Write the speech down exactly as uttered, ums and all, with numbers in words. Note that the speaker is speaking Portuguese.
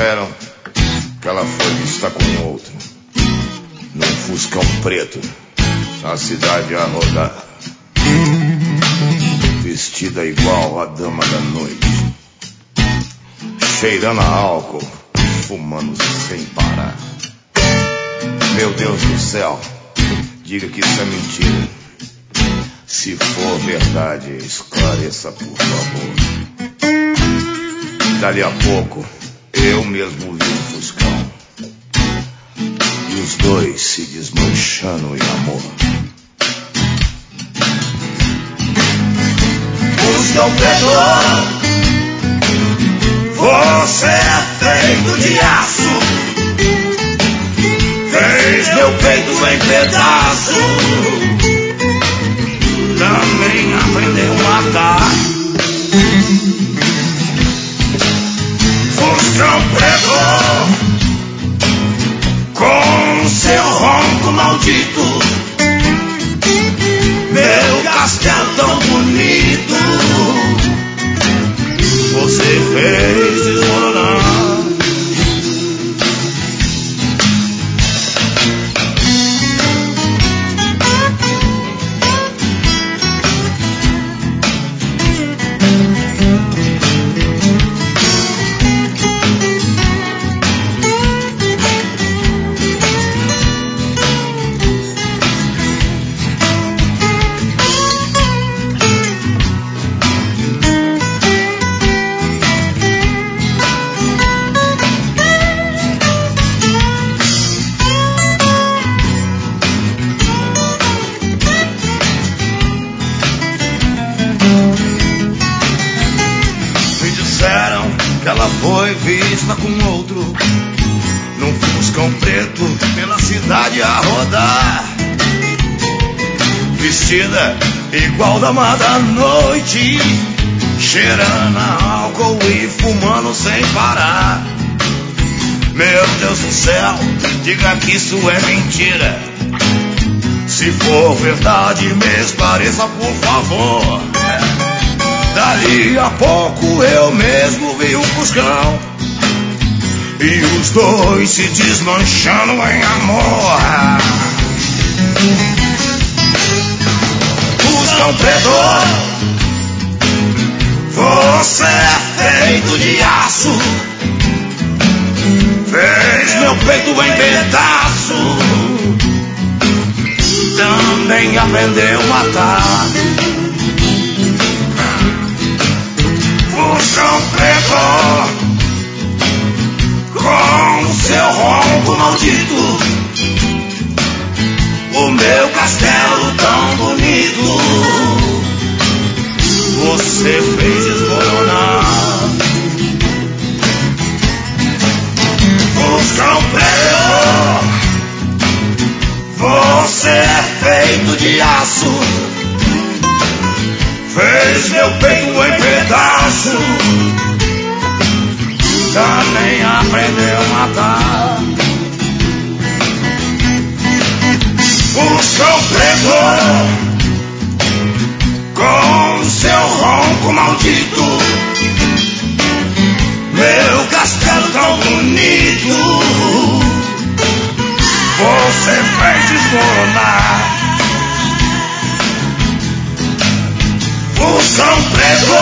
disseram que ela foi vista com outro, num fuscão preto, na cidade a rodar, vestida igual a dama da noite, cheirando a álcool, fumando sem parar. Meu Deus do céu, diga que isso é mentira. Se for verdade, esclareça, por favor. Dali a pouco, eu mesmo vi um fuscão, e os dois se desmanchando em amor. Fuscão preto, você é feito de aço, fez meu peito em pedaço, também aprendeu a matar. Fuscão preto, com seu ronco maldito, meu castelo tão bonito, você fez desmoronar. Foi vista com outro, num fuscão preto, pela cidade a rodar, vestida igual dama da noite, cheirando a álcool e fumando sem parar. Meu Deus do céu, diga que isso é mentira. Se for verdade, me esclareça, por favor. Dali a pouco eu mesmo vi um fuscão, e os dois se desmanchando em amor. Fuscão preto, você é feito de aço, fez meu peito em pedaço, também aprendeu a matar. Fuscão preto, com seu ronco maldito, o meu castelo tão bonito, você fez desmoronar. Fuscão preto, você é feito de aço, fez meu peito em pedaço, também aprendeu a matar. Fuscão preto, com seu ronco maldito, meu castelo tão bonito, você fez desmoronar. Fuscão preto,